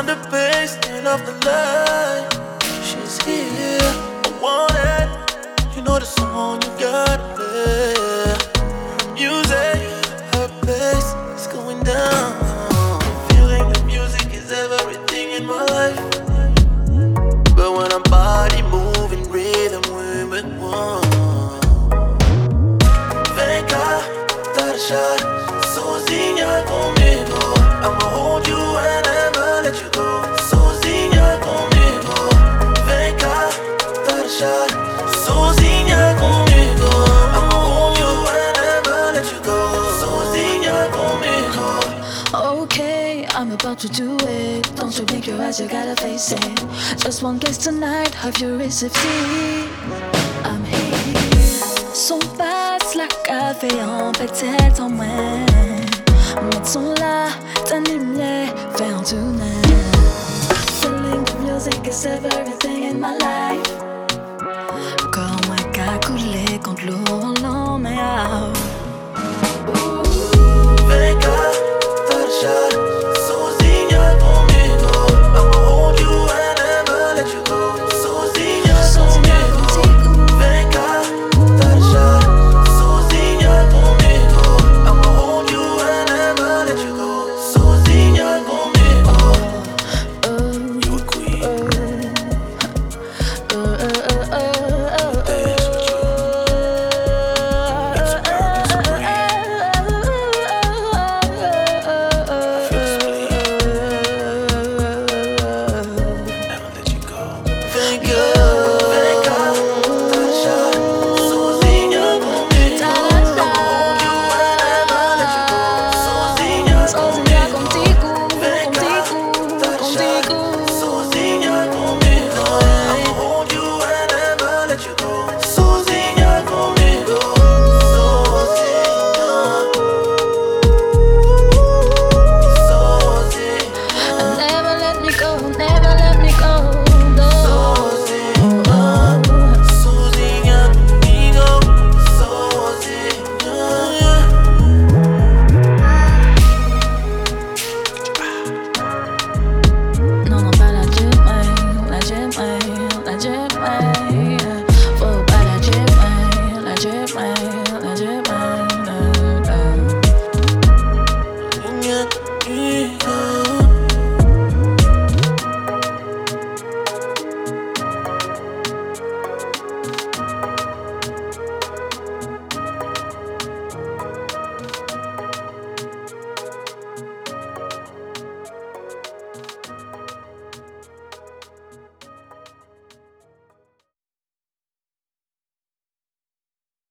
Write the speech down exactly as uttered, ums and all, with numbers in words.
the bass, turn off the light. She's here, I want it. You know the song, you gotta play. Music, her bass is going down. Feeling the music is everything in my life. But when I'm body moving, rhythm, women one. Vem cá, dá a shot, sozinha comigo. I'ma hold you and never let you go. Sozinha comigo. Vem cá, dá a shot, sozinha comigo. I'ma hold you and never let you go. Sozinha comigo. Okay, I'm about to do it. Don't you blink your eyes, you gotta face it. Just one guess tonight, have you received it? I'm here. Son passe la café en peut-être en moins. Mon son là, t'anime-les, fais en tonight. Feeling the music is everything in my life. Corps moi qu'à couler contre l'eau en long, mais out.